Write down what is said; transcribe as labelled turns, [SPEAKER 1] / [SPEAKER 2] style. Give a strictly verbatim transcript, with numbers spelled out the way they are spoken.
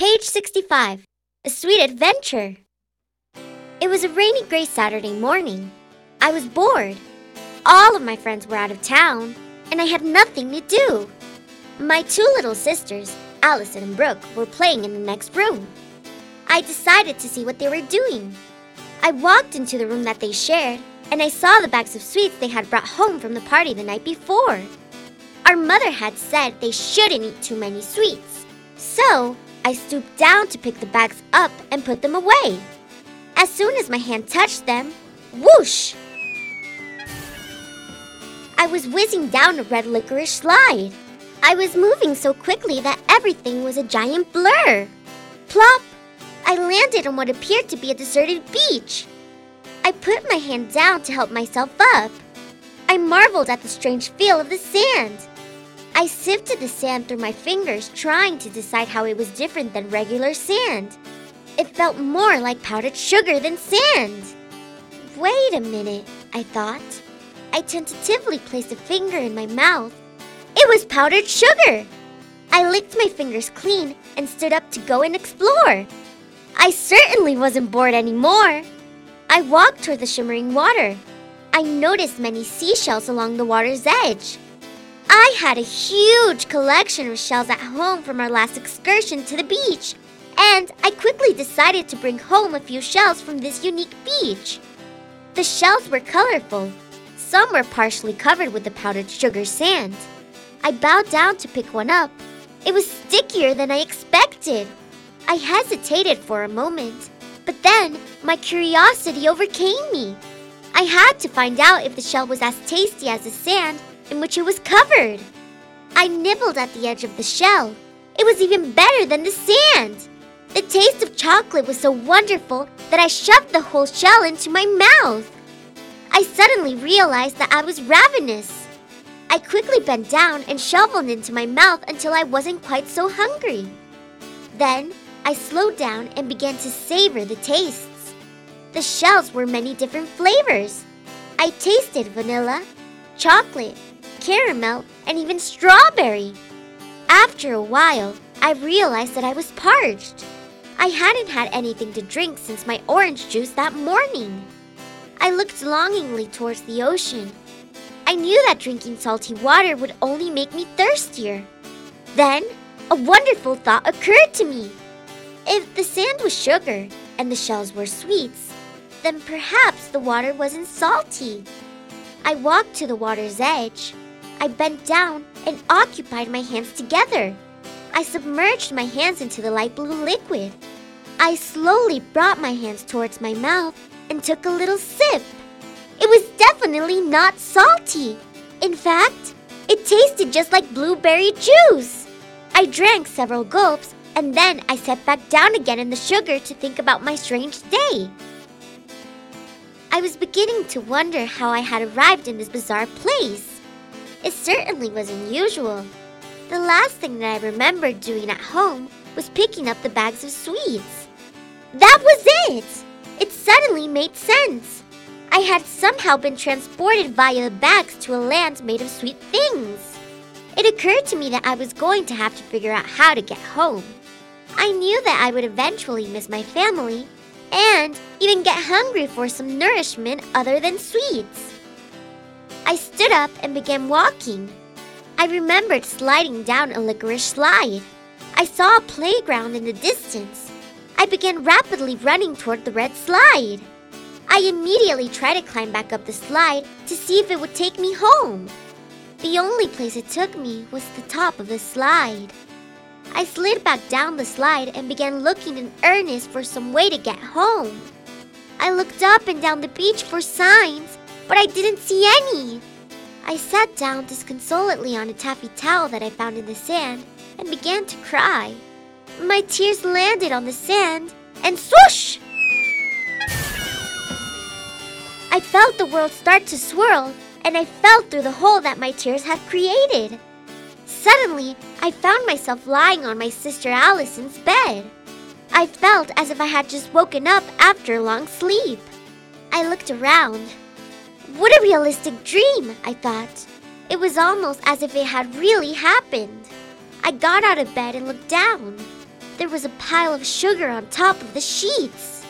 [SPEAKER 1] Page sixty-five. A Sweet Adventure. It was a rainy gray Saturday morning. I was bored. All of my friends were out of town, and I had nothing to do. My two little sisters, Allison and Brooke, were playing in the next room. I decided to see what they were doing. I walked into the room that they shared, and I saw the bags of sweets they had brought home from the party the night before. Our mother had said they shouldn't eat too many sweets, so I stooped down to pick the bags up and put them away. As soon as my hand touched them, whoosh! I was whizzing down a red licorice slide. I was moving so quickly that everything was a giant blur. Plop! I landed on what appeared to be a deserted beach. I put my hand down to help myself up. I marveled at the strange feel of the sand. I sifted the sand through my fingers, trying to decide how it was different than regular sand. It felt more like powdered sugar than sand. Wait a minute, I thought. I tentatively placed a finger in my mouth. It was powdered sugar! I licked my fingers clean and stood up to go and explore. I certainly wasn't bored anymore. I walked toward the shimmering water. I noticed many seashells along the water's edge. I had a huge collection of shells at home from our last excursion to the beach, and I quickly decided to bring home a few shells from this unique beach. The shells were colorful. Some were partially covered with the powdered sugar sand. I bowed down to pick one up. It was stickier than I expected. I hesitated for a moment, but then my curiosity overcame me. I had to find out if the shell was as tasty as the sand in which it was covered. I nibbled at the edge of the shell. It was even better than the sand. The taste of chocolate was so wonderful that I shoved the whole shell into my mouth. I suddenly realized that I was ravenous. I quickly bent down and shoveled into my mouth until I wasn't quite so hungry. Then I slowed down and began to savor the tastes. The shells were many different flavors. I tasted vanilla, chocolate, caramel, and even strawberry. After a while, I realized that I was parched. I hadn't had anything to drink since my orange juice that morning. I looked longingly towards the ocean. I knew that drinking salty water would only make me thirstier. Then, a wonderful thought occurred to me. If the sand was sugar and the shells were sweets, then perhaps the water wasn't salty. I walked to the water's edge. I bent down and occupied my hands together. I submerged my hands into the light blue liquid. I slowly brought my hands towards my mouth and took a little sip. It was definitely not salty. In fact, it tasted just like blueberry juice. I drank several gulps, and then I sat back down again in the sugar to think about my strange day. I was beginning to wonder how I had arrived in this bizarre place. It certainly was unusual. The last thing that I remembered doing at home was picking up the bags of sweets. That was it! It suddenly made sense. I had somehow been transported via the bags to a land made of sweet things. It occurred to me that I was going to have to figure out how to get home. I knew that I would eventually miss my family and even get hungry for some nourishment other than sweets. I stood up and began walking. I remembered sliding down a licorice slide. I saw a playground in the distance. I began rapidly running toward the red slide. I immediately tried to climb back up the slide to see if it would take me home. The only place it took me was the top of the slide. I slid back down the slide and began looking in earnest for some way to get home. I looked up and down the beach for signs, but I didn't see any. I sat down disconsolately on a taffy towel that I found in the sand and began to cry. My tears landed on the sand, and swoosh! I felt the world start to swirl, and I fell through the hole that my tears had created. Suddenly, I found myself lying on my sister Allison's bed. I felt as if I had just woken up after a long sleep. I looked around. What a realistic dream, I thought. It was almost as if it had really happened. I got out of bed and looked down. There was a pile of sugar on top of the sheets.